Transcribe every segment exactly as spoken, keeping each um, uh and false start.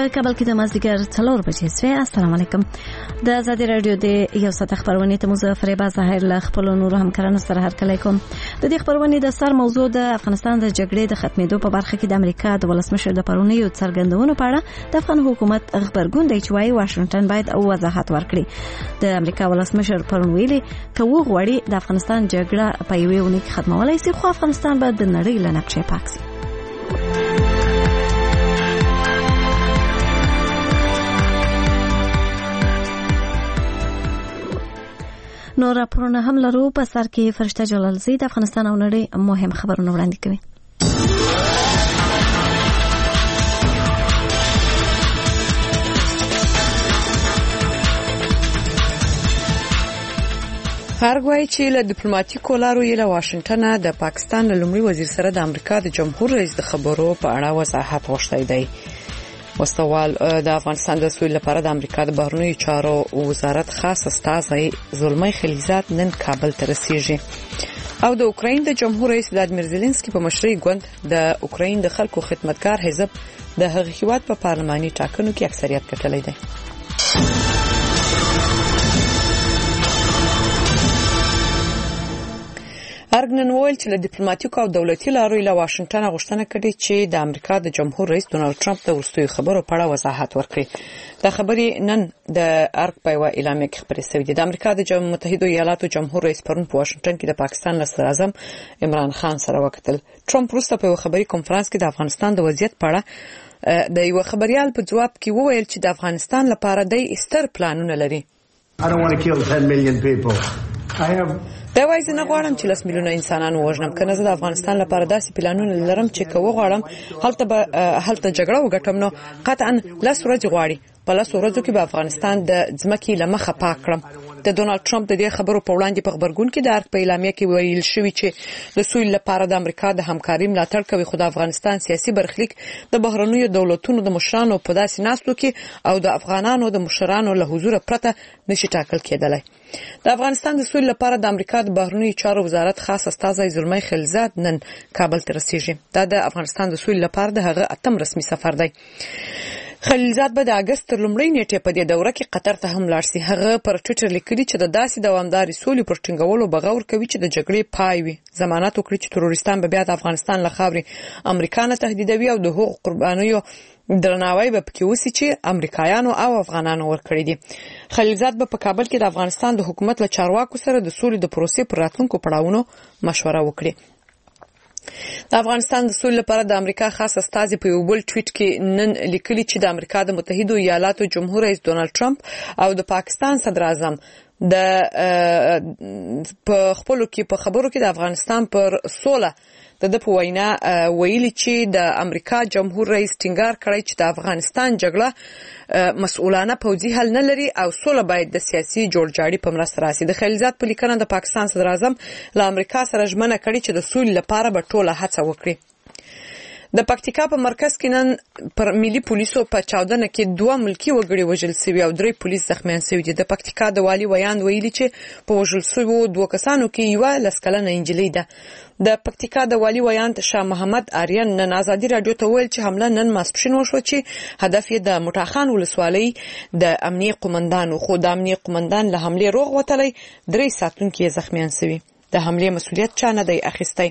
په کابل کې د مازدیګر څلور بجې سوی. السلام علیکم. د آزادي رادیو د یو ساعت خبرونه ته مو فریبا ظاهر له خپل نور همکارانو سره هرکلی کوم. د دې خبرونه د سر موضوع د افغانستان د جګړې د ختمېدو په برخه کې د امریکا د ولسمشر د پرونیو څرګندونو په اړه د افغان حکومت خبرګون دی چې وايي واشنگټن باید او وضاحت ورکړي. د امریکا ولسمشر پرون ویلي که وغواړي د افغانستان جګړه په یوې اونۍ کې ختمولای شي، خو افغانستان به د نړۍ له نقشې پاک شي. نو راپورونه هم لرو. په سر کې فرشته جلالزی د افغانستان او نړۍ مهم خبرونه وړاندې کوي. هرګوي چې له ډیپلوماټیکو لارو یې له واشنگټن د پاکستان لومړي وزیر سره د امریکا د جمهور رئیس د خبرو په اړه وضاحت غوښتي دی. وستوال د افغانستان د سولې لپاره د امریکا د بهرنیو چارو وزارت خاص استازی زلمی خلیزات نن کابل ته رسیږي او د اوکراین د جمهور رئیس ولادیمیر زيلنسکي په مشرۍ ګوند د اوکراین د خلکو خدمتګار حزب د هغه هیواد په پارلماني ټاکنو کې اکثریت ګټلی دی. ارګنن وویل چې له ډیپلوماټیکو او دولتي لارو له واشنگټن غوښتنه کړې چې د امریکا د جمهور رئیس ډونالد ټرمپ د وروستیو خبرو په اړه وضاحت ورکړي. دا خبرې نن د ارګ په یوه اعلامیه کې خبرې شوې دي. د امریکا د متحده ایالاتو جمهور رئیس پرون په واشنگټن کې د پاکستان صدر اعظم عمران خان سره وکتل. ټرمپ وروسته په یو خبري کنفرانس کې د افغانستان د وضعیت په اړه د یو خبريال په جواب کې وویل چې د افغانستان لپاره د ستر پلانونه لري. I don't want to kill ten million people. I have دا وایي نه غواړم چې لس میلیونه انسانان وژنم، کنه زه د افغانستان لپاره داسې پلانونه لرم چې که وغواړم هلته به هلته جګړه وګټم، نو قطعا لس ورځې غواړي په لس ورځو کې به افغانستان د ځمکې له مخه پاک کړم. د ډونالد ټرمپ د دې خبرو په وړاندې په خبرګون کې د ارګ په اعلامیه کې ویل شوی چې د سولې لپاره د امریکا د همکارۍ ملاتړ کوي، خو د افغانستان سیاسي برخلیک د بهرنیو دولتونو د مشرانو په داسې ناستو کې او د افغانانو د مشرانو له حضور پرته نشي ټاکل کېدلی. د افغانستان د سولې لپاره د امریکا د بهرنیو چارو وزارت خاص استازی زلمی خلیزات نن کابل ته رسیږي. دا د افغانستان د سولې لپاره د هغه اتم رسمي سفر دی. خلیزات به د اگست تر لومړۍ نیټې په دې دوره کې قطر ته هم لاړ شي. هغه پر ټویټر لیکلي چې د داسې دوامداري سولې پر ټینګولو بغور کوي چې د جګړې پای وي. ضمانت وکړي چې تروریستان به بیا د افغانستان له خاورې امریکا نه تهدیدوي او د حقوق قربانیو درناوی به پکې وسی چې امریکایانو او افغانانو ورکړي دي. خلیزات به په کابل کې د افغانستان د حکومت له چارواکو سره د سولې د پروسې پر راتلونکو پړاوونو مشوره وکړي. د افغانستان د سولې لپاره د امریکا خاص استازي په یو بل ټویټ کې نن لیکلي چې د امریکا د متحده ایالاتو جمهور رئیس ډونالد ټرمپ او د پاکستان صدر اعظم د په خپلو کې په خبرو کې د افغانستان پر سوله د په وینا ویلي چې د امریکا جمهور رئیس ټینګار کړی چې د افغانستان جګړه مسؤلانه پوځي حل نه لري او سوله باید د سیاسي جوړجاړي په مرسته راسي. د خلیزات په لیکنه د پاکستان صدر اعظم له امریکا سره ژمنه کړې چې د سولې لپاره به ټوله هڅه وکړي. د پکتیکا په مرکز کې نن پر ملي پولیسو په چاودنه کې دوه ملکی وګړي وژل شوي او درې پولیس زخمیان شوي دي. د پکتیکا د والي ویاند ویلي چې په وژل شویو دوه کسانو کې یوه لس کلنه نجلۍ ده. د پکتیکا د والي ویاند شاه محمد آریان نن آزادي رادیو ته ویل چې حمله نن ماسپښین وشوه چې هدف یې د موټاخان ولسوالۍ د امنیه قومندانو، خو د امنیه قومندان له حمله روغ وتلی، درې ساتونکي زخمیان شوي. د حمله مسؤلیت چا نه دی اخیستی.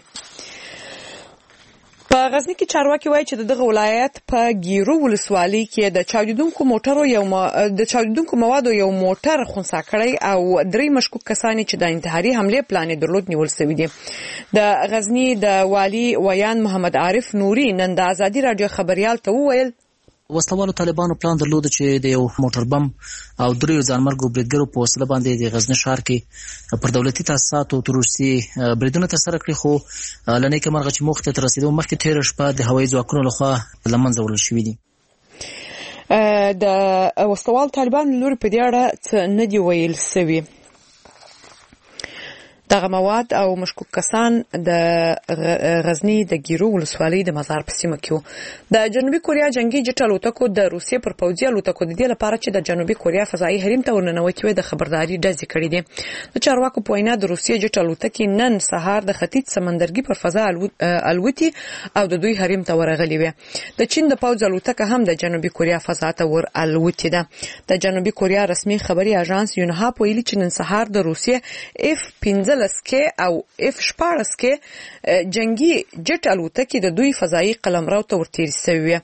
په غزنی کې چارواکي وایي چې دغه ولایت په ګیرو ولسوالۍ کې د چاودیدونکو موټرو یو د چاودیدونکو موادو یو موټر خنثی کړی او درې مشکوک کسان چې د انتحاري حمله پلان درلود نیول شوی دي. د غزنی د والي ویان محمد عارف نوري نن د آزادي رادیو خبريال ته وویل وسلوالو طالبانو پلان درلود چې د یو موټر بم او دریو ځانمرګو بریدګرو په وسیله باندې د غزنی ښار کې پر دولتي تاسیساتو تروریستي بریدونه ترسره کړي، خو لنې کمرغه چې موخې ته رسیدو مخکې تېره شپه د هوایي ځواکونو لخوا له منځه وړل شوي دي. د وسلوالو طالبانو لوري په دې اړه څه نه دي ویل شوي. دغه مواد او مشکوک کسان د غزنی د ګیرو ولسوالۍ د مزار په سیمه کې د جنوبي کوریا جنگي جټ الوتکو د روسیې پر پوځي الوتکو د دې لپاره چې د جنوبي کوریا فضایي حریم ته ورننوتي د خبرداري ډزې کړې دي د چارواکو په وینا د روسیې جټ الوتکې نن سهار د ختیځ سمندرګي پر فضا الوتي او د دوی حریم ته ورغلي وي د چین د پوځ الوتکه هم د جنوبي کوریا فضا ته ور الوتي ده د جنوبي کوریا رسمي خبري اژانس یونهاپ ویلي چې نن سهار د روسیې اف پنځه کې او اف شپاړس کې جنگي جټ الوتکې د دوی فضایي قلمرو ته ورتېر شوی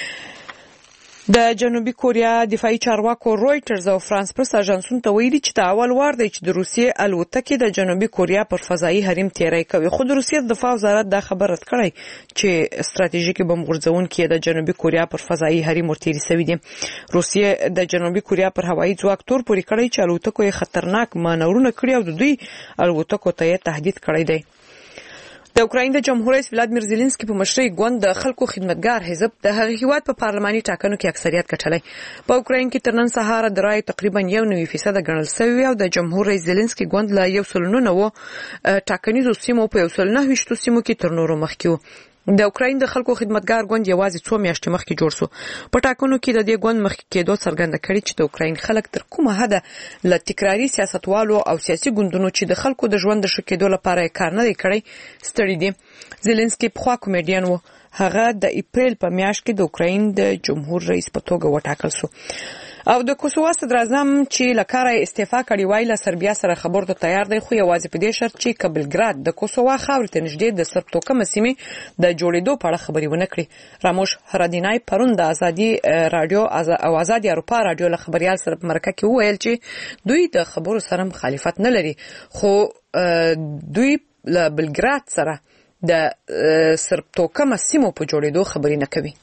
د جنوبي کوریا دفاعي چارواکو رويټرز او فرانس پرس اژانسونو ته ویلي چې د اول وار دی چې د روسیې الوتکې د جنوبي کوریا پر فضایي حریم تیری کوي خو د روسیې دفاع وزارت دا خبر رد کړی چې استراتیژیکي بم غورځونکي د جنوبي کوریا پر فضایي حریم ورتېر شوی دي روسیې د جنوبي کوریا پر هوایي ځواک تور پوري کړی چې الوتکو یې خطرناک مانورونه کړی او د دوی الوتکو ته یې تهدید کړی دی د اوکراین د جمهور رئیس ولادیمیر زيلنسکي په مشرۍ ګوند د خلکو خدمتګار حزب د هغه هیواد په پارلماني ټاکنو کې اکثریت ګټلی په اوکراین کې تر نن سهار د رای تقریبا یو نوي فیصد ګڼل شوی او د جمهور رئیس زيلنسکي ګوند لا یو سلنه نو ټاکنیزو سیمو په یو سلنه وشتو سیمو کې تر نورو مخکې د اوکراین د خلکو خدمتګار ګوند یوازې څو میاشتې مخکې جوړ شو په ټاکنو کې د دې ګوند مخکې کېدو څرګنده کړې چې د اوکراین خلک تر کومه حده له تکراري سیاستوالو او سیاسي ګوندونو چې د خلکو د ژوند د ښه کېدو لپاره کار نه دی کړی ستړي دي زيلنسکي په خوا کمیډین وو هغه د اپریل په میاشت کې د اوکراین د جمهور رئیس په توګه وټاکل شو او د کوسووا صدر اعظم چې لکاره استعفا کړی وای له سربیا سره خبرو ته تیار دی خو یوازې په دې شرط چې کابلګراد د کوسووا خاورې ته نږدې د سرب توکم سیمې د جوړېدو په اړه خبري ونه کړي راموش هرادینای پرون د ازادي رادیو او ازادي اروپا رادیو له خبريال سره په مرکه کې وویل چې دوی د خبرو سره مخالفت نه لري خو دوی له بلګراد سره د سرب توکم سیمو په جوړېدو خبري نه کوي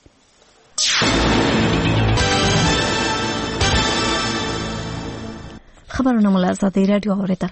خبرونه مو له ازادي رادیو اوریدل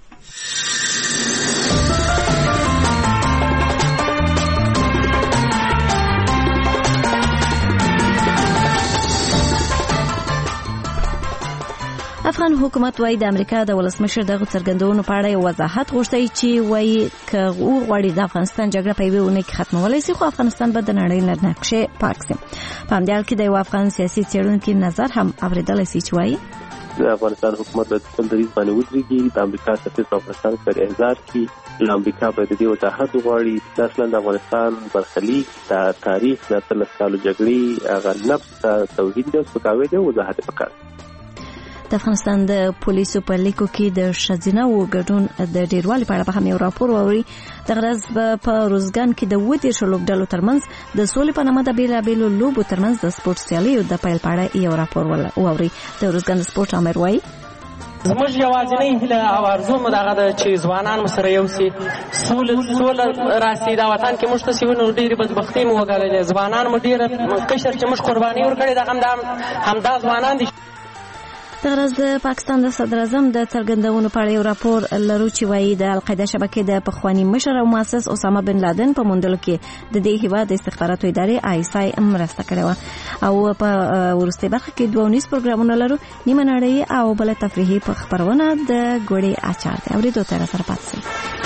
افغان حکومت وايي د امریکا د ولسمشر دغه څرګندونو په اړه وضاحت غوښتي چې وايي که وغواړي د افغانستان جګړه په یوه ونه کې ختمولای شي خو افغانستان به د نړۍ له نقشې پاک شي په همدې حال کې د یو افغان سیاسي څېړونکي نظر هم اوریدل شي چې وايي د افغانستان حکومت د خپل دریځ باندې ودرېږي د امریکا سفیر په افغانستان سره احضار کړي له امریکا باید د دې وضاحت وغواړي چې اصلا د افغانستان برخلیک د تاریخ د اتلس کالو جګړې هغه نفس توحید د سپکاوي د وضاحت پکار د افغانستان د پولیسو په لیکو کې د ښځینه و ګډون د ډیروالي په اړه به هم یو راپور واوري د غرض په روزګان کې د ودې شلوبډلو ترمنځ د سولې په نامه د بیلابېلو لوبو ترمنځ د سپورت سیالیو د پیل په اړه یو راپور واوري د روزګان د سپورت امر وایي زموږ یوازینۍ هیله او ارزو مو دغه ده چې ځوانان مو سره یو سي سوله راسي دا وطن کې موږ ته سیونو ډېرې بدبختۍ مو وګاللې ځوانان مو ډېره کشر چې موږ قرباني ورکړې دغه همدا ځوانان دي د غرض د پاکستان د صدر اعظم د څرګندونو په اړه یو راپور لرو چې وایي د القاعده شبکې د پخوانی مشر او مؤسس اسامه بن لادن په موندلو کې د دې هیواد استخباراتو ادارې آی اس آی مرسته کړې وه او په ورستۍ برخه کې دوه ونیز پروګرامونه لرو نیمه نړۍ او بل تفریحي خبرونه د ګوړې اچار دی اورېدو ته سره پاتې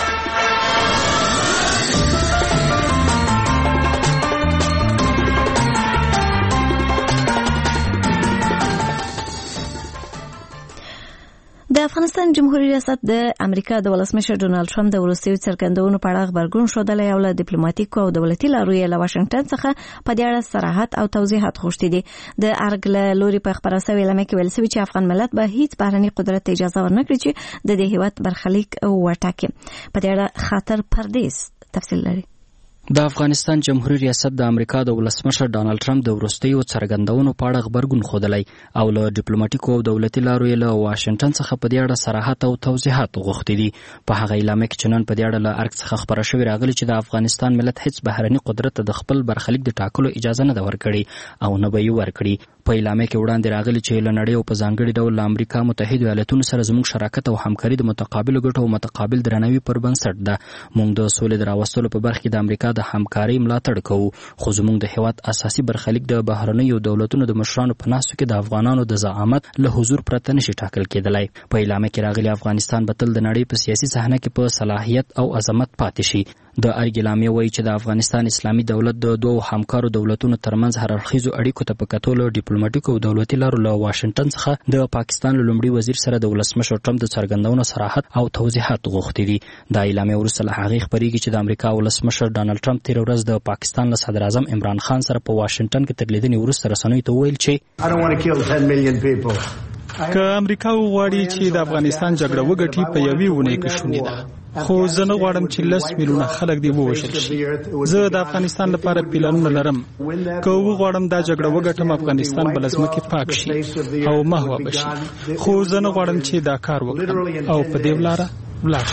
د افغانستان جمهوریت ریاست د امریکا د ولسمشر ډونالد ټرمپ د وروستیو څرګندونو په اړه خبرګون ښودلی او له ډیپلوماټیکو او دولتي لارو یې له واشنګټن څخه په دې اړه صراحت او توضیحات غوښتي دي د ارګ له لوري په خبره سوې اعلامیه کې ویل شوي چې افغان ملت به هیڅ بهرني قدرت ته اجازه ورنکړي چې د دې هیواد برخلیک وټاکي په دې اړه خاطر پردیس تفصیل لري د افغانستان جمهوریت ریاست د امریکا د ولسمشر ډانلډ ټرمپ د وروستیو څرګندونو په اړه خبرګون ښودلی او له ډیپلوماټیکو او دولتي لارو یې له واشنګټن څخه په دې اړه صراحت او توضیحات غوښتي دي په هغه اعلامیه کې چې نن په دې اړه له ارګ څخه خبره شوې راغلي چې د افغانستان ملت هیڅ بهرني قدرت ته د خپل برخلیک د ټاکلو اجازه نه ده ورکړې او نه به یې ورکړي په اعلامیه کې وړاندې راغلي چې له نړۍ او په ځانګړي ډول له امریکا متحده ایالاتونو سره زموږ شراکت او همکاري د متقابلو ګټو او متقابل درناوي پر بنسټ ده موږ د سولې د راوستلو په برخه کې د امریکا د همکارۍ ملاتړ کوو، خو زموږ د هیواد اساسي برخلیک د بهرنیو دولتونو د مشرانو په ناستو کې د افغانانو د زعامت له حضور پرته نشي ټاکل کېدلی. په اعلامیه کې راغلي افغانستان به تل د نړۍ په سیاسي صحنه کې په صلاحیت او عظمت پاتې شي. د ارګ اعلامیه وایي چې د افغانستان اسلامي دولت د دوو همکارو دولتونو ترمنځ هررخیزو اړیکو ته په کتو له ډیپلوماټیکو او دولتي لارو له واشنګټن څخه د پاکستان له لومړي وزیر سره د ولسمشر ټرمپ د څرګندونو صراحت او توضیحات غوښتي دي. دا اعلامیه وروسته له هغې خپرېږي چې د امریکا ولسمشر ډانلډ ټرمپ تېره ورځ د پاکستان له صدر اعظم عمران خان سره په واشنګټن کې تر لیدنې وروسته رسنیو ته وویل چې که امریکا وغواړي چې د افغانستان جګړه وګټي په یوې اونۍ کې شونې ده، خو زه نه غواړم چې لس میلیونه خلک دې ووژل شي. زه د افغانستان لپاره پلانونه لرم. که وغواړم دا جګړه وګټم، افغانستان به له ځمکې پاک شي او محوه به شي، خو زه نه غواړم چې دا کار وکړم او په دې لاره ولاړ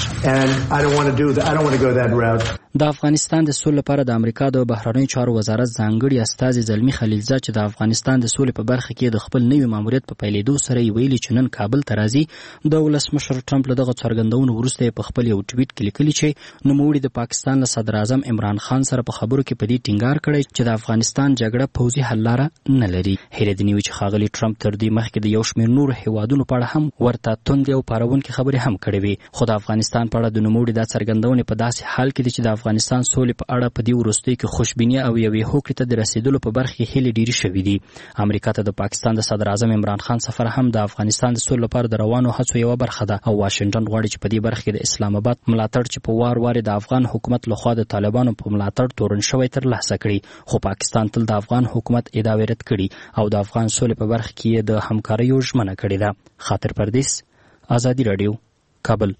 شم. د افغانستان د سولې لپاره د امریکا د بهرنیو چارو وزارت ځانګړي استازي زلمی خلیلزاد چې د افغانستان د سولې په برخه کې د خپل نوي ماموریت په پیلېدو سره یې ویلي چې نن کابل ته راځي. د ولسمشر ټرمپ له دغه څرګندونو وروسته یې په خپل یو ټویټ کې لیکلي چې نوموړي د پاکستان له صدر اعظم عمران خان سره په خبرو کې په دې ټینګار کړی چې د افغانستان جګړه پوځي حل لاره نه لري. هیله دې نه وي چې ښاغلي ټرمپ تر دې مخکې د یو شمېر نورو هیوادونو په اړه هم ورته توندې او پارونکې خبرې هم کړې وي، خو د افغانستان په اړه د نوموړي دا څرګندونې په داسې حال کې دي چې د افغانستان سولې په اړه په دې وروستیو کې خوشبیني او یوې هوکړې ته د رسیدلو په برخه کې هیلې ډېرې شوې دي. امریکا ته د پاکستان د صدر اعظم عمران خان سفر هم د افغانستان د سولې لپاره د روانو هڅو یوه برخه ده او واشنګټن غواړي چې په دې برخه کې د اسلام آباد ملاتړ چې په وار وار د افغان حکومت لخوا د طالبانو په ملاتړ تورن شوی ترلاسه کړي. خو پاکستان تل د افغان حکومت ادعاوې رد کړي او د افغان سولې په برخه کې د همکاریو ژمنه کړې ده. خاطر پردیس، آزادي راډیو، کابل.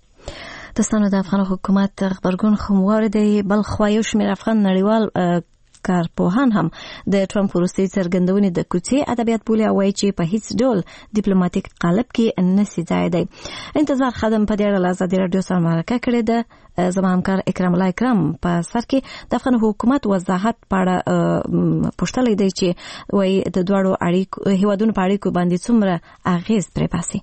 دستانو د افغان حکومت خبرګون خموار دی. بل خو یو شمېر افغان نړیوال کارپوهان هم د ټرمپ وروستۍ څرګندونې د کوڅې ادبیات بولي او وایي چې په هیڅ ډول ډیپلوماټیک قالب کې نشي ځای دی. انتظار خادم په دې اړه له ازادي راډیو سره مرکه کړې ده. زما همکار اکرام الله اکرام په سر کې د افغان حکومت وضاحت په اړه پوښتلی دی چې وایي د دواړو اړیکو هیوادونو په اړیکو باندې څومره اغېز پرې باسي.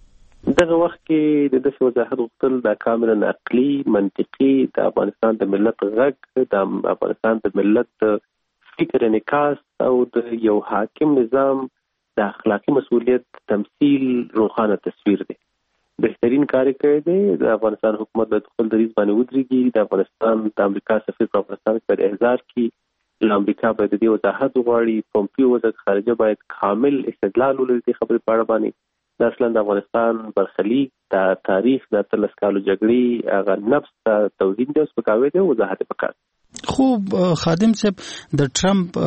دغه وخت کې د داسې وضاحت غوښتل د کاملا عقلي منطقي د افغانستان د ملت غږ، د افغانستان د ملت د فکر انعکاس او د یو حاکم نظام د اخلاقي مسؤلیت تمثیل روښانه تصویر دی. بهترین کار کوي دی. د افغانستان حکومت باید خپل دریځ باندې ودرېږي. د افغانستان د امریکا سفیر په افغانستان کې باید احضار کړي. له امریکا باید د دې وضاحت وغواړي. پومپیو وزیر خارجه باید کامل استدلال ولري دې خبرې په اړه باندې. دا اصلا د افغانستان برخلیک، د تاریخ د اتلس کالو جګړې هغه نفس ته توهین دی او سپکاوی دی. وضاحت پکار. خو خادم صاحب د ټرمپ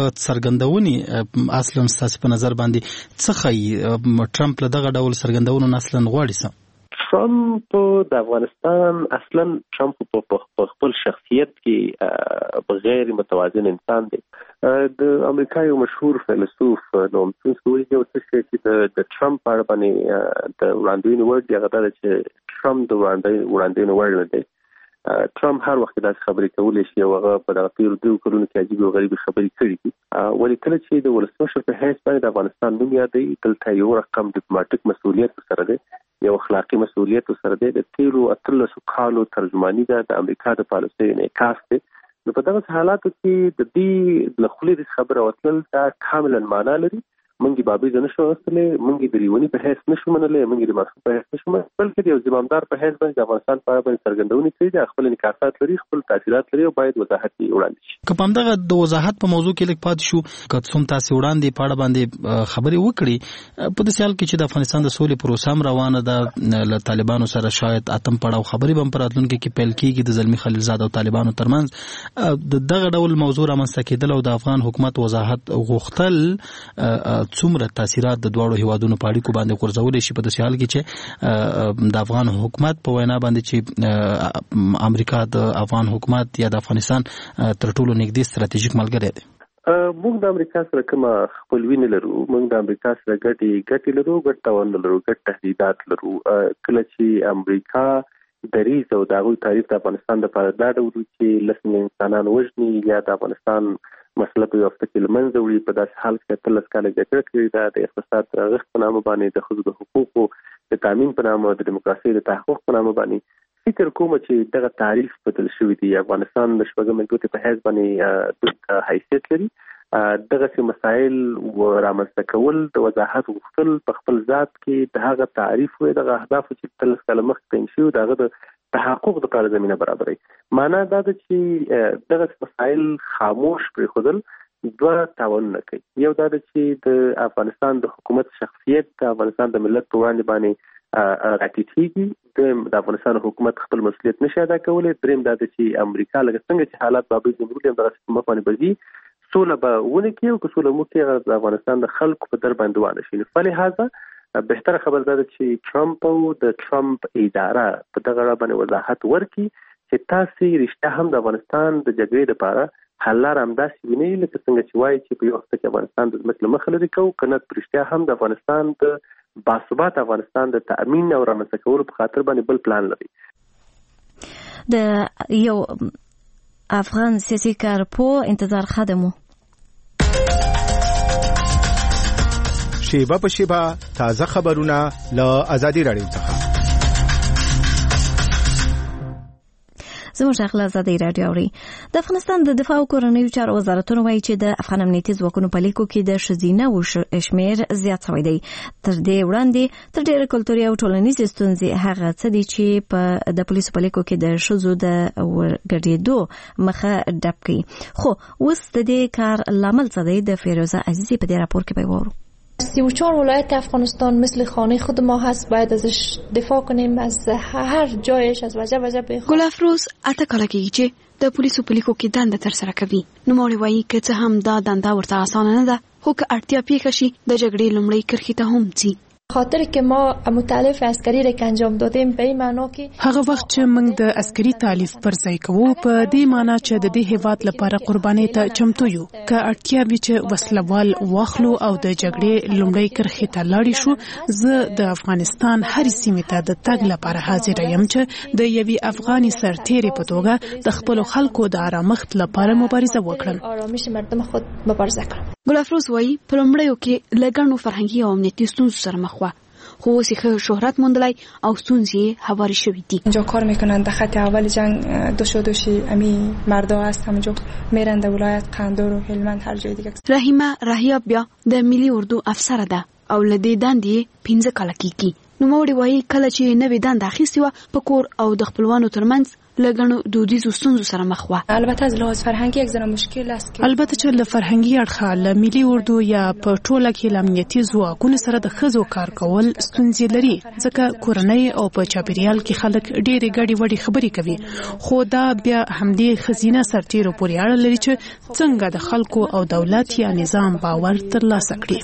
څرګندونې اصلا ستاسو په نظر باندې څه ښیي؟ ټرمپ له دغه ډول څرګندونو اصلا غواړي څه؟ ټرمپ د افغانستان اصلا ټرمپ په خپل شخصیت کې بغیر متوازن انسان دی. د امریکا یو مشهور فیلسوف نوم چومسکي یو څه چې د ټرمپ په اړه باندې د وړاندوینې وړ دی هغه دا چې ټرمپ د وړاندوینې وړ نه دی. ټرمپ هر وخت داسې خبرې کولی شي او هغه په دغه تېرو دوو کلونو کې عجیبې او غریبې خبرې کړي دي. ولې کله چې د ولسمشر په حیث باندې د افغانستان نوم یادوي، دلته یو رقم ډیپلوماټیک مسؤلیت سره دی، یو اخلاقي مسؤلیت سره دی. د تېرو اتلسو کالو ترجماني ده د امریکا د پالیسۍ انعکاس دی. نو په دغه حالاتو کې د دې له خولې خبره وتل دا کاملا معنا لري. منګي بابي د نشو غوښتلې، منګي د ریونی په حیث نشو منلې، منګي د ماسو په حیث نشو منلې، بلکې د یو ځمامدار په حیث باندې د افغانستان په اړه باندې څرګندونې کوي. د خپل انعکاسات لري، خپل تاثیرات لري او باید وضاحت یې وړاندې شي. که په همدغه د وضاحت په موضوع کې لږ پاتې شو، که څوم تاسو وړاندې په اړه باندې خبرې وکړي، په داسې حال کې چې د افغانستان د سولې پروسه هم روانه ده، له طالبانو سره شاید اتم پړاو خبرې هم په راتلونکي کې پیل کېږي د زلمي خلیلزاد او طالبانو ترمنځ، د دغه ډول موضوع رامنځته کېدل او د افغان حکومت وضاحت غوښتل څومره تاثیرات د دواړو هیوادونو په اړیکو باندې غورځولی شي، په داسې حال کې چې د افغان حکومت په وینا باندې چې امریکا د افغان حکومت یا د افغانستان تر ټولو نږدې ستراتیژیک ملګری دی؟ موږ د امریکا سره کومه خپلوي نه لرو. موږ د امریکا سره ګټې ګټې لرو، ګټ تاوان لرو، ګټ تهدیدات لرو. کله چې امریکا دریځ او د هغوی تعریف د افغانستان دپاره دا ډول چې لس میلیونه انسانان وژني یا د افغانستان مسله په یو هفته کې له منځه وړي، په داسې حال کې اتلس کاله جګړه کړې ده، د اقتصاد د رغښت په نامه باندې، د ښځو د حقوقو د تامین په نامه، د ډیموکراسۍ د تحقق په نامه باندې فکر کوم چې دغه تعریف بدل شوی دی. افغانستان د شپږمې ګوتې په حیث باندې د حیثیت لري. دغه سي مسائل و رامنځته کول د وضاحت غوښتل په خپل ذات کې د هغه تعریف او د اهداف چې تل کله مخکې شو دغه د تحقق د لپاره زمينه برابرې. معنا دا ده چې دغه مسائل خاموش پرې خودل دوه تاوان نه کوي. یو دا ده چې د افغانستان د حکومت شخصیت د افغانستان د ملت په وړاندې باندې راټیټېږي. د افغانستان حکومت خپل مسؤلیت نشي ادا کولی. دریم دا ده چې امریکا لکه څنګه چې حالات بابي جمهوریت هم دغه په مخ باندې بځي سوله به ونه کیو که سوله مو کې د افغانستان د خلکو په در باندې وانه شي. فلهذا بهتره خبر ده چې ټرمپ او د ټرمپ اداره په دغه اړه باندې وضاحت ورکړي چې تاسو رښتیا هم د افغانستان د جګړې لپاره حل لار همداسې ویني لکه څنګه چې وایي چې په یو وخت کې افغانستان د ځمکې له مخې لرې کوو، که نه رښتیا هم د افغانستان د باثبات افغانستان د تأمین او رامنځته کولو په خاطر باندې بل پلان لري. د یو افغان سیاسي کارپوه انتظار خادمو شیبه په شیبه تازه خبرونه له آزادي رادیو څخه. زموږ اخلاص ازادي رادیو اوري. د افغانستان د دفاع او کورنیو چارو وزارتونو وایي چې د افغان امنیتي ځواکونو په لیکو کې د ښځینه و شمیر زیات شوی دی. تر دې وړاندې تر ډېره کلتوري او ټولنیزې ستونزې هغه څه دي چې په د پولیسو په لیکو کې د ښځو د ورګډېدو مخه ډپ کوي. خو اوس د دې کار لامل څه دی؟ د فیروزه عزیزی په دې راپور کې به وورو. سی و چهار ولایت افغانستان مثل خانه خود ما هست، باید ازش دفاع کنیم از هر جایش، از وجه وجه به ګل افروز اته کاله کېږي چې د پولیسو په لیکو کې دنده ترسره کوي. نوموړی وایي که څه هم دا دنده ورته اسانه نه ده، خو که اړتیا پیښه شي د جګړې لومړۍ کرښې ته هم ځي. خاطر که ما متعلف عسکری را که انجام دادیم به این معنا که هغه وخت چې موږ د عسکري تعلیف پر ځای کوو په دې معنا چې د دې هیواد لپاره قرباني ته چمتو یو. که اړتیا وي چې وسلوال واخلو او د جګړې لومړۍ کرښې ته لاړ شو، زه د افغانستان هر سیمې ته د تګ لپاره حاضر یم چې د یوې افغاني سرتېرې په توګه د خپل خلکو د آرامښت لپاره مبارزه وکړم. آرامش مردم خود مبارزه کړم. ګل افروز وایي په لومړیو کې له ګڼو فرهنګي او امنیتي ستونزو سره مخ وه، خو اوس یې شهرت موندلی او ستونزې یې هوارې شوي دي. اینجا کار میکنن، در خط اول جنگ دوشو دوشی امی مردا هست، همونجا میرن در ولایت قندور و هلمند هر جای دیگه. رحیمه رحیاب بیا د ملي اردو افسره ده او له دې دندې پنځه کاله کېږي. نوموړی وایي کله چې نوې دنده اخیستې وه په کور او د خپلوانو ترمنځ له ګڼو دودیزو ستونزو سره مخ وه. البته از لحاظ فرهنګي یک ځنه مشکل است که البته چې له فرهنګي اړخه له ملي اردو یا په ټوله کې له امنیتي ځواکونو سره د ښځو کار کول ستونزې لري، ځکه کورنۍ او په چاپیریال کې خلک ډېرې ګډې وډې خبرې کوي. خو دا بیا همدې ښځینه سرتېرو پورې اړه لري چې څنګه د خلکو او دولت یا نظام باور ترلاسه کړي.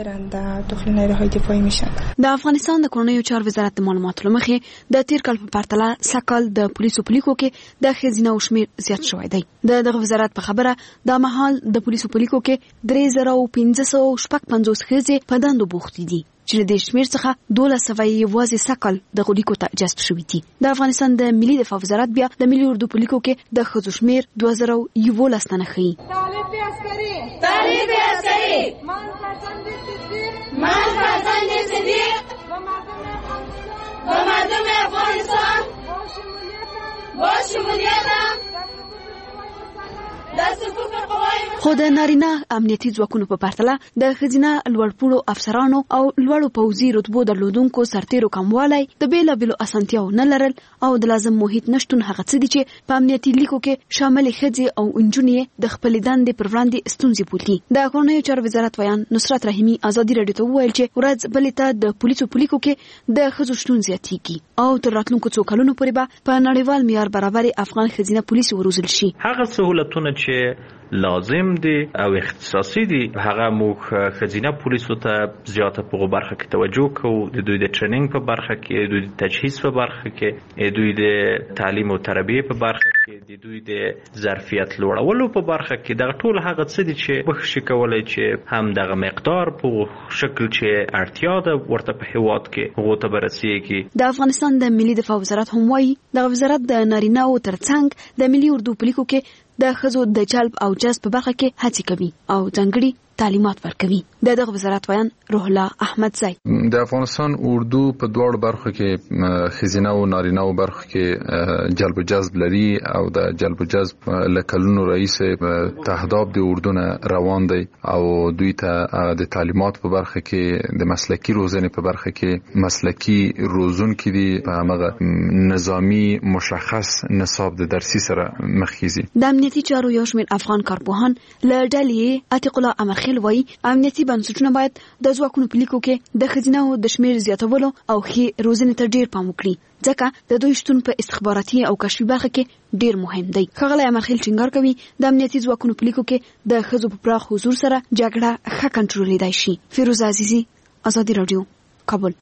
د افغانستان د کورنیو چارو وزارت د معلوماتو له مخې د تیر کال په پرتله سږ د پولیسو په لیکو کې د ښځینه شمیر زیات شوی دی. د دغه وزارت په خبره دا مهال د پولیسو په لیکو کې درې زره او پنځه سوه شپږ پنځوس ښځې په دندو بوختې دي چې له دې شمیر څخه دولس سوه یوازې سږ کال دغو لیکو ته جذب شوي دي. د افغانستان د ملي دفاع وزارت بیا د ملي اردو په لیکو کې د ښځو شمیر دوه زره یوولس تنه ښیي. تعریف عسکری تعریف عسکری من پسند صدیق من پسند صدیق و مردم افغانستان با شمولیتم خو د نارینه امنیتي ځواکونو په پرتله د ښځینه لوړپوړو افسرانو او لوړو پوځي رتبو درلودونکو سرتېرو کموالی، د بېلابېلو اسانتیاو نه لرل او د لازم محیط نشتون هغه څه دي چې په امنیتي لیکو کې شاملې ښځې او نجونې د خپلې دندې پر وړاندې ستونزې بولي. د کورنیو چارو وزارت ویان نصرت رحیمي ازادي راډیو ته وویل چې ورځ بلې ته د پولیسو په لیکو کې د ښځو شتون زیاتېږي او تر راتلونکو څو کلونو پورې به په نړیوال معیار برابرې افغان ښځینه پولیس وروزل شي. هغه سهولتونه چې لازم دي او اختصاصي دي هغه موږ ښځینه پولیسو ته زیاته په برخه کې توجه کوو، د دوی د ټریننګ په برخه کې، د دوی د تجهیز په برخه کې، د دوی د تعلیم او تربیه په برخه کې، د دوی د ظرفیت لوړولو په برخه کې. دغه ټول هغه څه دي چې بخښي کولای چې هم دغه مقدار په شکل چې اړتیا ده ورته په هیواد کې هغو ته برسېږي. د افغانستان د ملي دفاع وزارت هم وایي دغه وزارت د نارینه‌و ترڅنګ د ملي اردو په لیکو کې د ښځو د جلب او جذب په برخه کې هڅې کوي او ځانګړي تعلیمات ورکوي. د دغه وزارت ویان روح الله احمدزی د افغانستان اردو په دوړ برخو کې خزینه او نارینه او برخو کې جلب و جذب لري او د جلب و جذب لکلونو رئیس تهداب د اردو روان دی او دوی ته د تعلیمات په برخه کې د مسلکی روزنې په برخه کې مسلکی روزونکي دي په هغه نظامی مشخص نصاب د درسي سره مخکېزي. د امنیتي چارو یو شمېر افغان کارپوهان له ډلې عتیق الله امرخیل وایي امنیتي بنسټونه باید د ځواکونو په لیکو کې د ښځیناو د شمېر زیاتولو او ښې روزنې ته ډېر پام وکړي ځکه د دوی شتون په استخباراتي او کشفي برخه کې ډېر مهم دی. ښاغلی امرخیل ټینګار کوي د امنیتي ځواکونو په لیکو کې د ښځو په پراخ حضور سره جګړه ښه کنټرولېدای شي. فیروزه عزیزي، ازادي راډیو، کابل.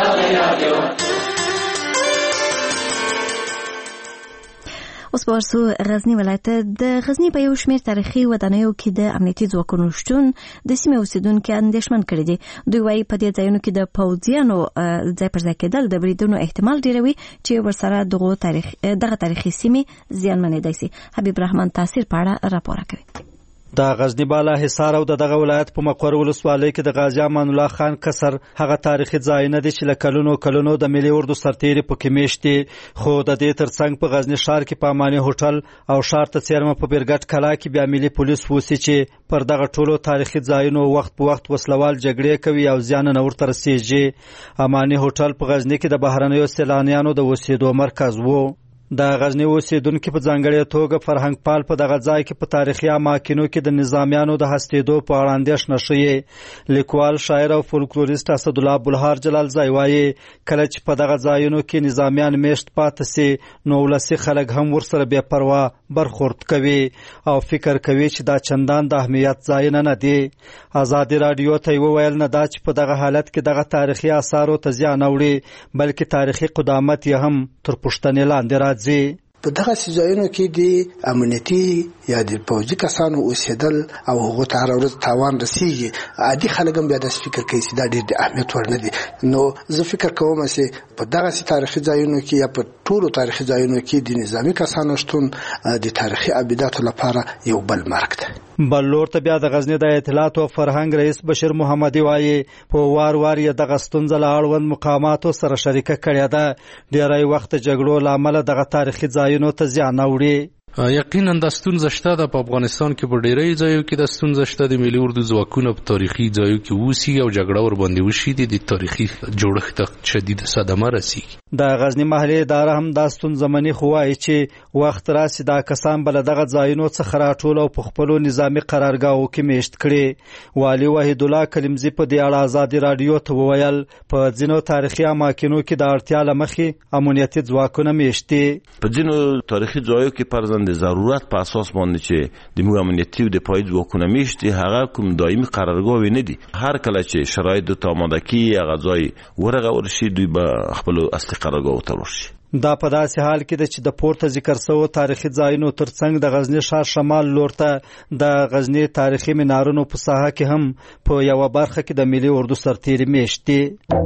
اوس په ورسو غزنی ولایت د غزنی په یو شمېر تاریخي ودانیو کې د امنیتي ځواکونو شتون د سیمې اوسیدونکو اندېښمن کړي دي. دوی وايي په دې ځایونو کې د پوځیانو ځای پر ځای کېدل د بریدونو احتمال ډیروي چې ورسره دغه تاریخ دغه تاریخي سیمې زیانمنېدای شي. حبیب رحمان تاثیر په اړه راپور کوي. د غزنی بالا حصار او دغه ولایت په مقر ولسوالۍ کې د غازی امان الله خان قصر هغه تاریخي ځای نه دی چې لکلونو کلونو د ملي اردو سرتیري پکې میشتي، خو د دې ترڅنګ په غزنی ښار کې په اماني هوټل او ښار ته څیرمه په بیرګټ کلا کې بیا ملي پولیس وسی چې پر دغه ټولو تاریخي ځایونو وخت په وخت وسلوال جګړې کوي او ځان نه ورته رسیږي. اماني هوټل په غزنی کې د بهرنیو سیلانیانو د اوسېدو مرکز وو. د غزنی اوسیدونکو په ځانګړې توګه فرهنګ پال په دغه ځای کې په تاریخي اماکنو کې د نظامیانو د هستېدو په اړه اندېښنه ښیي. لیکوال، شاعر او فولکلوریست اسد الله بلهار جلالزی وایي کله چې په دغه ځایونو کې نظامیان میشت پاتې سي نو ولسي خلک هم ورسره بې پروا برخورد کوي او فکر کوي چې دا چندان د اهمیت ځایونه نه دي. ازادي راډیو ته وویل نه دا چې په دغه حالت کې دغه تاریخي آثارو ته زیان اوړي بلکې تاریخي قدامت یې هم تر پوښتنې لاندې راځي. په دغه ځایونو کې د امنیتي یا د پوځي کسانو اوسېدل او هغو ته هره ورځ تاوان رسیږي. عادي خلک هم بیا داسې فکر کوي چې دا ډېر د اهمیت وړ نه دي. نو زه فکر کوم چې په دغسې تاریخي ځایونو کې یا په ټولو تاریخي ځایونو کې د نظامي کسانو شتون د تاریخي ابداتو لپاره یو بل مرګ دی. بل لور ته بیا د غزنی د اطلاعات او فرهنګ رئیس بشیر محمدي وایي په وار وار یې دغه ستونزه له اړوند مقاماتو سره شریکه کړې ده. ډېری وخت جګړو له امله دغه تاریخي ځایونو ته زیان اوړي. یقینا د ستونزه شته ده په افغانستان کې په ډیری ځایو کې د ستونزه شته د ملي اردو ځواکونه په تاریخي ځایو کې اوسي او جګړه ور باندې وشي د تاریخي جوړښت ته شدید صدمه رسیږي. د غزنی محلي اداره هم دا ستونزه مني خو وایي چې وخت راسي دا کسان بل دغه ځایونو څخه راټول او په خپلو نظامي قرارګاهو کې میشت کړي. والي وحید الله کلمزي په دې اړه ازادي راډیو ته وویل په ځینو تاریخي اماکنو کې د اړتیا له مخې امنیتي ځواکونه میشتي. په ځینو تاریخي ځایو کې پر د ضرورت په اساس باندې چې د موږ امنیتي او د پای ځواکونه میشتي هغه کوم دایمي قرارګاه نه دي. هر کله چې شرایط د آماده کیږي هغه ځای ورغول شي دوی به خپل اصلي قرارګاه ته ورشي. دا په داسې حال کې ده چې د پورته ذکر شوو تاریخي ځایونو ترڅنګ د غزنی ښار شمال لور ته د غزنی تاریخي منارونو په ساحه کې هم په یوه برخه کې د ملي اردو سرتیري میشتي.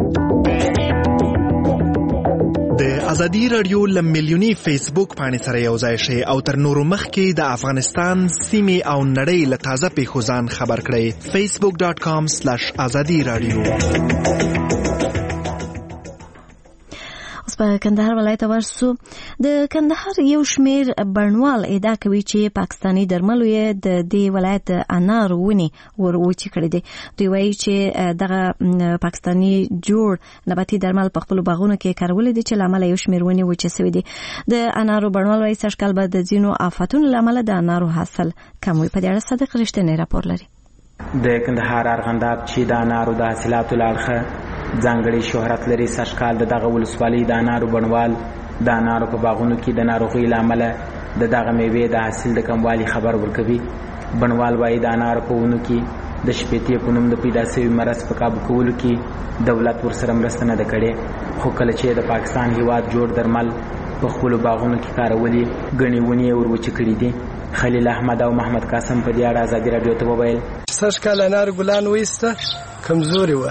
د ازادي راډیو ل میلیونی فیسبوک باندې سره یو ځای شي او تر نورو مخکې د افغانستان سیمې او نړۍ له تازه پیښو ځان خبر کړئ. فیسبوک ډاټ کام سلیش ازادي راډیو. اوس په کندهار ولایت ورسو د کندهار یو شمیر بڼوال ادعا کوي چې پاکستانی درملو یې د دې ولایت انار ونی ور وچی کړی دي. دوی وایي چې دغه پاکستانی جوړ نباتي درمل په خپل باغونو کې کارول دي چې لامل یو شمیر ونی وچې سوي دي. د انارو بڼوال وایي سږکال به د ځینو آفتونو لامل د انارو حاصل کم وي. په دې اړه صادق رښتینی راپور لري. د کندهار ارغنداب چې د انارو د حاصلاتو لاړخه ځانګړی شهرت لري. سږکال د دغه ولسوالۍ د انارو بڼوال د انارو په باغونو کې د ناروغۍ له امله د دغه میوې د حاصل د کموالي خبر ورکوي. بڼوال وایي د انارو په ونو کې د شپېتې په نوم د پیدا شوي مرض په کابو کولو کې دولت ورسره مرسته نه ده کړې. خو کله چې د پاکستان هیواد جوړ درمل په خپلو باغونو کې کارولي ګڼې ونې یې ور وچې کړي دي. خلیل احمد او محمد قاسم په دې اړه ازادي راډیو ته وویل سږکال انار ګلان وایسته کمزوري وه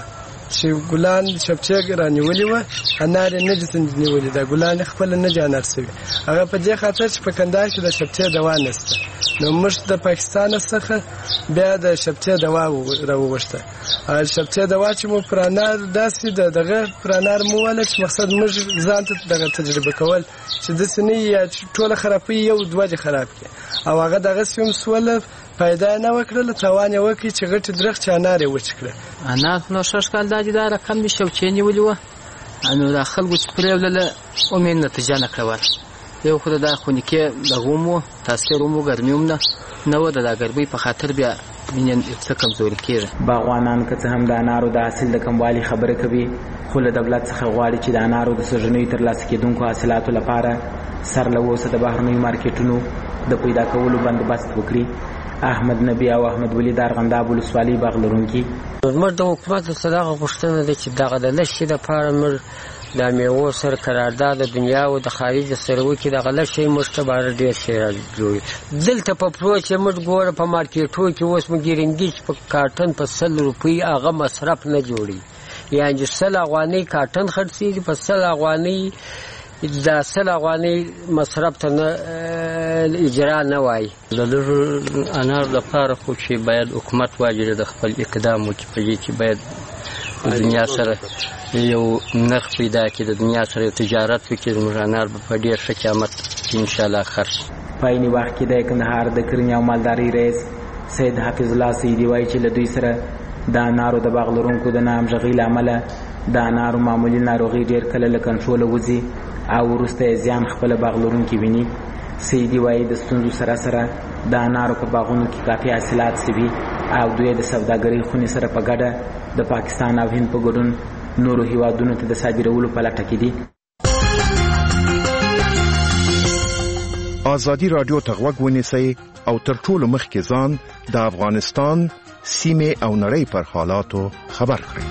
چې ګلان چپچې رانیولې و انار نه دي نیولې دا ګلان خپل نه جانر سوي هغه په دې خاطر چې په کندهار کې د چپچې دوا نشته نو موږ د پاکستان څخه بیا د چپچې دوا راوغوښته چپچې دوا چې مو پرانار داسې د دغه پرانار مو ول چې مقصد موږ ځان ته دغه تجربه کول چې د سنې یا ټوله خرابې یو دوه دي خراب کړي او هغه دغه سیم سول پیدا نه وکړل توان یې وکړي چې غټ درخت چې انار یې وچ کړ انار نو شش کال دا دا رقم دي شو چې نیولې و انو د خلکو چې پرېولله او مين نتیجه نه کړول یو خو دا خو نکې دغه مو تاثیر مو ګرمیوم نه نو د ګرمۍ په خاطر بیا مين څه کمزوري کېږي باغوانان که څه هم د انارو د حاصل د کموالي خبره کوي خو له دولت څخه غواړي چې د انارو د سرجنوي ترلاسه کېدونکو حاصلاتو لپاره سر له اوسه د بهرنیو مارکیټونو د پیدا کولو بندوبست وکړي احمد نبی او احمد ولی د ارغنداب ولسوالۍ باغ لرونکي زموږ د حکومت څخه دغه غوښتنه ده چې دغه د لشي د پاره مر د میوو سره قرارداد د دنیا او د خارج سره وکړي دغه لشي مشتبار ډیر شي راځي دلته په پروچ موږ ګوره په مارکیټو کې اوس موږ ګرینګیچ په کارټن په سل روپۍ هغه مصرف نه جوړي یعنی سل افغاني کارټن خرڅي په سل افغاني دا سل افغاني مصرف ته اجرا نه وای د انار لپاره خو چې باید حکومت واجب د خپل اقدام وکړي چې باید د دنیا سره یو نرخ پیدا کړي د دنیا سره تجارت وکړي زموږ انار په ډیر ښه قیمت ان شاء الله خرڅ په عین وخت کې د کندهار د کرنې او مالدارۍ رئیس سید حافظ الله سیدی وایي چې له دوی سره د انارو د باغ لرونکو د ناهمغږۍ له امله د انارو معمولي ناروغي ډیر کله له کنټروله وځي او وروسته زیان خپل باغ لرونکي ویني سیدی وایي د ستونزو سره سره د انارو په باغونو کې کافي حاصلات سوي او دوی د سوداګرۍ خونې سره په ګډه د پاکستان او هند په ګډون نورو هیوادونو ته د صادرولو په لټه کې دي ازادي رادیو ته غوږ ونیسئ او تر ټولو مخکې ځان د افغانستان سیمه او نړۍ پر حالاتو خبر کړئ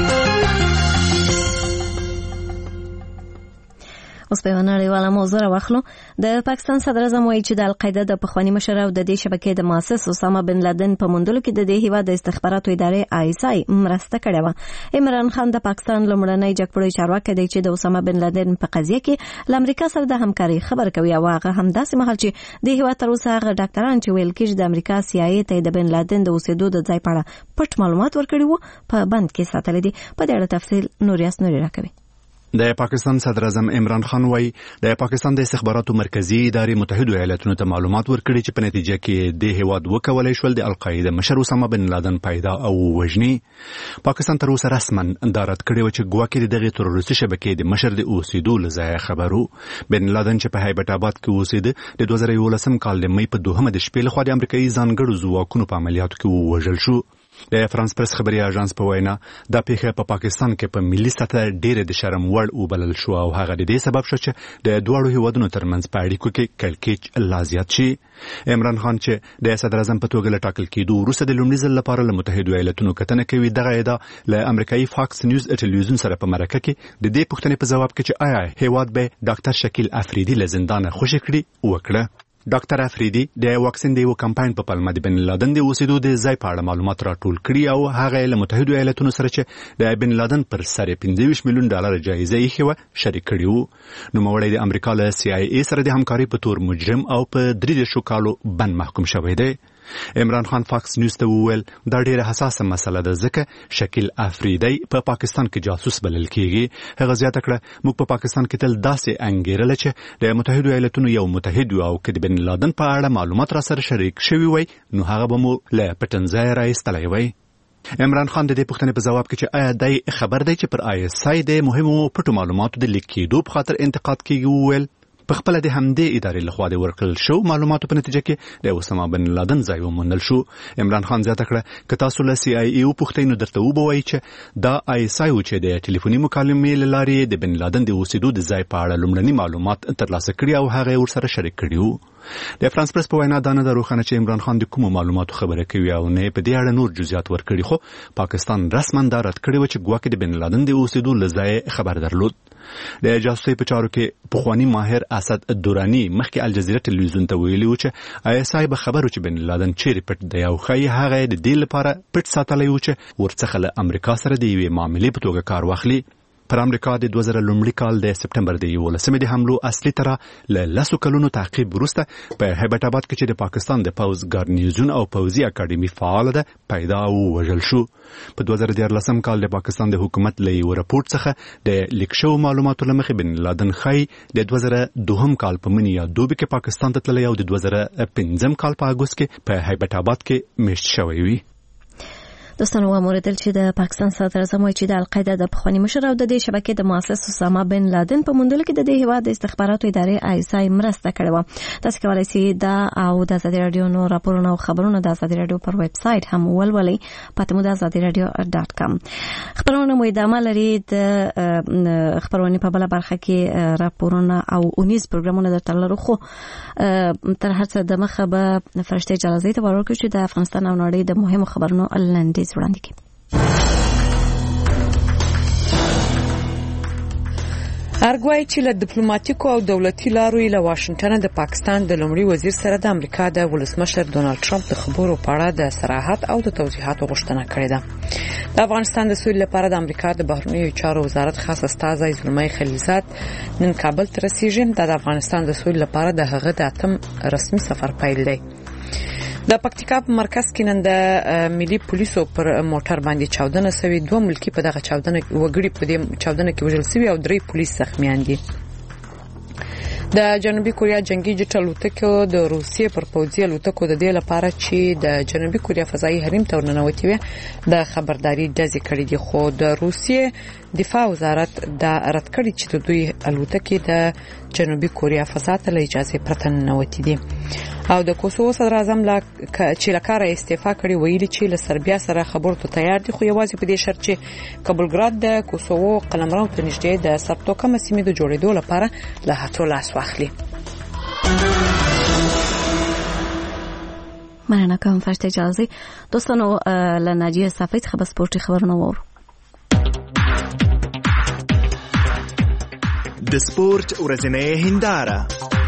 اوس په نړیواله موضوع راوخلو د پاکستان صدر اعظم وایي چې د القاعده د پخوانی مشر او د دې شبکې د مؤسس اسامه بن لادن په موندلو کې د دې هیواد د استخباراتو ادارې آی اس آی مرسته کړې و عمران خان د پاکستان لومړنی جګپړی چارواکي دی چې د اسامه بن لادن په قضیه کې ل امریکا سره د همکاري خبر کوي او هغه هم داسې مهال چې د هیواد تر اوسه هغه ډاکټران چې ویل کېږي د امریکا سی آی ای ته د بن لادن د اوسېدو د ځای په اړه پټ معلومات ورکړي وو په بند کې ساتل دي په دې اړه تفصیل نوریاس نوري راکوي د پاکستان صدر اعظم عمران خان وایي د پاکستان د استخباراتو مرکزی ادارې متحده ایالاتونو ته معلومات ورکړي چې په نتیجه کې د هیواد وکولای شول د القاعده مشر اسامه بن لادن پیدا او وژني پاکستان تر اوسه رسما اندارت کړي و چې ګواکې دغه تروریستي شبکې د مشر د اوسېدو لځای خبرو بن لادن چې په هیبت آباد کې اوسېد د دوه زره یولسم کال د مې په دوهمه د شپې لخوا د امریکایي ځانګړو ځواکونو په عملیاتو کې وژل شو د فرانس پریس خبري اژانس په وینا د پیښه په پاکستان کې په ملي سطح ډېر د شرم وړ وبلل شو او هغه د دې سبب شو چې د دوه هیوادونو ترمنځ په اړیکو کې کلکېچ لا زیات شي عمران خان چې د صدر اعظم په توګه لټاکل کېدو وروسته د لومړي ځل لپاره له متحده ایالاتونو کتنه کوي دغه ادعا له امریکایي فاکس نیوز ټلویزیون سره په مرکه کې د دې پوښتنې په جواب کې چې آیا هیواد به ډاکټر شکیل افریدي له زندان خوشی کړي وکړه ډاکټر افریدي د واکسین دی و کمپاین په پلمه د بن لادن د اوسېدو د ځای په اړه معلومات راټول کړي او هغه له متحده ایالاتونو سره چې د بن لادن پر سر پنځه ویشت میلیون ډالر جایزه یې خو شریک کړي وو نو موړی د امریکا له سی آی ای سره د همکاري په تور مجرم او په درې دېرشو کالو بند محکوم شوی دی عمران خان فاکس نیوز ته وویل دا ډیره حساسه مسله ده ځکه شکیل افریدی په پا پاکستان کې جاسوس بلل کیږي هغه زیاته کړه موږ په پا پاکستان کې تل داسې انګیرل چې د متحده ایالاتونو یو متحد او کې د بن لادن په اړه معلومات را سره شریک شوی وي نو هغه به مو له پټنځای راایستلی وي عمران خان د دې پوښتنې په جواب کې چې آیا دای خبر دی چې پر آی اس آی د مهمو پټو معلوماتو د لیک کېدو په خاطر انتقاد کیږي وویل په خپل د همدې ادارې لخوا د ورکړل شو معلوماتو په نتیجه کې د اسامه بن لادن ځای وموندل شو عمران خان زیاته کړه چې تاسو له سی آی ای او پوښتنې درته وبوي چې دا آی اس آی چې د ټلیفوني مکالمې لارې د بن لادن د اوسېدو د ځای په اړه لومړني معلومات ترلاسه کړي او هغه ورسره شریک کړي وو د فرانس پریس په وینا دا نه د روښانه چې عمران خان د کومو معلوماتو خبره کوي او نه په دې اړه نور جزئیات ورکړي، خو پاکستان رسما دا رد کړی و چې ګواکې د بن لادن د اوسېدو له ځایه خبر درلود. د جاسوسۍ په چارو کې پخوانی ماهر اسد دورانی مخکې الجزیره ټلویزیون ته ویلي و چې آی اس آی به خبرو چې بن لادن چیرې پټ دی او ښایي هغه د دې لپاره پټ ساتلی و چې ورڅخه له امریکا سره د یوې معاملې په توګه کار واخلي. پر امریکا د دوه زره لومړي کال د سپټمبر د یولسمې د حملو اصلي طرح له لسو کلونو تعقیب وروسته په هیبت آباد کې چې د پاکستان د پوز ګارنیزون او پوزي اکاډمي فعال ده پیدا او وژل شو. په دوه زره دیارلسم کال د پاکستان د حکومت له یو راپورټ څخه د لیک شوو معلوماتو له مخې بن لادن خای د دوه زره دوهم کال په مني یا دوبي کې پاکستان ته تللی او د دوه زره پنځم کال په اګوست کې په هیبت آباد کې میشت شوی وي. دوستانو وموردل چې د پاکستان صدر اعظم وایي چې د القاعده د پخوانی مشر او د دې شبکې د مؤسس اسامه بن لادن په موندلو کې د دې هیواد د استخباراتو ادارې آی اس آی مرسته کړې وه. تاسو کولی شئ دا او د ازادي راډیو نور راپورونه او خبرونه د ازادي راډیو پر ویب سایټ هم ولولئ په تمو د ازادي راډیو ډاټ کام. خبرونه مو ادامه لري. د خبرونه په بل برخه کې راپورونه او اونیز پروګرامونه درته لرو، خو تر هر څه د مخه به فرشته جلازي ته ورکړو چې د افغانستان او نړۍ د مهمو خبرونو لاندې وړاندې کړي. ارګوای چې له ډیپلوماټیکو او دولتي لارو له واشنگټن د پاکستان د لومړي وزیر سره د امریکا د ولسمشر ډونالد ټرمپ د خبرو په اړه د صراحت او د توضیحاتو غوښتنه کړې ده. د افغانستان د سولې لپاره د امریکا د بهرنیو چارو وزارت خاص استازی زلمی خلیلزاد نن کابل ته رسیږي. د افغانستان د سولې لپاره د هغه د اتم رسمي سفر پیل دی. د پکتیکا په مرکز کې نن د ملي پولیسو پر موټر باندې چاودنه شوې. دوه ملکی په دغه چاودنه وګړي په دې چاودنه کې وژل شوي او درې پولیس زخمیان دي. د جنوبي کوریا جنگي جټ الوتکو د روسیې پر پوځي الوتکو د دې لپاره چې د جنوبي کوریا فضایي حریم ته ورننوتي وي د خبرداري ډزې کړې دي، خو د روسیې دفاع وزارت دا رد کړی چې د دوی الوتکې د جنوبي کوریا فضا ته له اجازه پرته ننوتي دي. او د کوسوو صدر اعظم لا چې لکاره استعفا کړی ویلي چې له سربیا سره خبرو ته تیار دي، خو یوازې په دې شرط چې کابلګراد د کوسوو قلمرو ته نږدې د سرتوکمه سیمې د جوړېدو لپاره له هڅو لاس واخلي. مننه کوم فرشته جلازي. دوستانو له ناجیه صافی څخه به سپورتي خبرونه وورو. د سپورت ورځنۍ هنداره.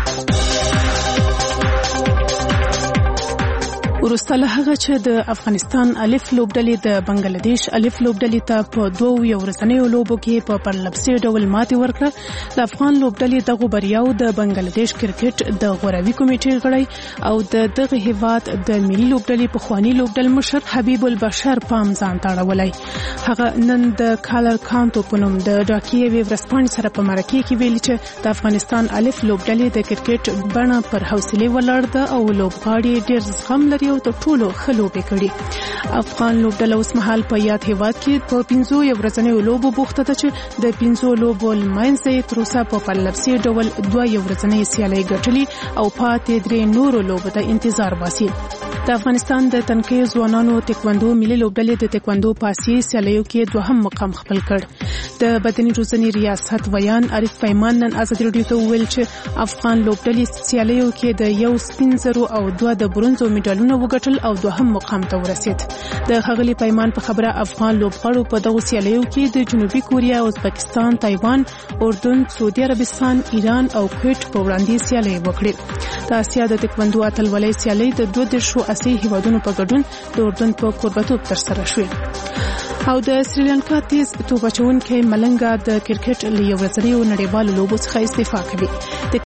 وروسته له هغه چې د افغانستان الف لوبډلې د بنگلاديش الف لوبډلې ته په دوه یو ورځنیو لوبو کې په پرلپسې ډول ماتې ورکړه، د افغان لوبډلې دغه بریاو د بنگلاديش کرکټ د غوراوي کمیټې غړی او د دغه هیواد د ملي لوبډلې په خواني لوبډل مشر حبیب البشر پام ځان تاړولای. هغه نن د کالر کانتو په نوم د ډاکیې وی ورسپانې سره په مرکه کې ویلي چې د افغانستان الف لوبډلې د کرکټ بڼه پر حوصله ولاړ ده او لوبغاړي ډېر زغم لري او د ټولو خلوبې کړي. افغان لوبډله اوس مهال په یاد هیواد کې په پنځو یو ورځنیو لوبو بوخته ده چې د پنځو لوبو لمنځه تر اوسه په پرلپسې ډول دوه یو ورځنۍ سیالۍ ګټلي او پاتې درې نورو لوبو ته انتظار باسي. د افغانستان د تنکي ځوانانو تکواندو ملي لوبډلې د تکواندو پاسي سیالیو کې دوهم مقام خپل کړ. د بدني روزنې ریاست ویان عارف پیمان نن ازادي راډیو ته ویل چې افغان لوبډلې سیالیو کې د یو سپین زرو او دوه د برونزو میډالونو وګټل او دوهم مقام ته ورسید. د خغلی پیمان په خبره افغان لوبغاړو په دغه سیالیو کې د جنوبي کوریا، ازبکستان، تایوان، اردن، سعودي عربستان، ایران او کویت په وړاندې سیالي وکړې. د اسیا د تکواندو اتلولۍ سیالي د دوه دیرشو اسیایي هیوادونو په ګډون د اردن په کوربتوب ترسره شوې. او د سریلانکا تیز توپ اچونکي ملنګا د کرکټ له یو ورځنیو نړیوالو لوبو څخه استعفا کوي. د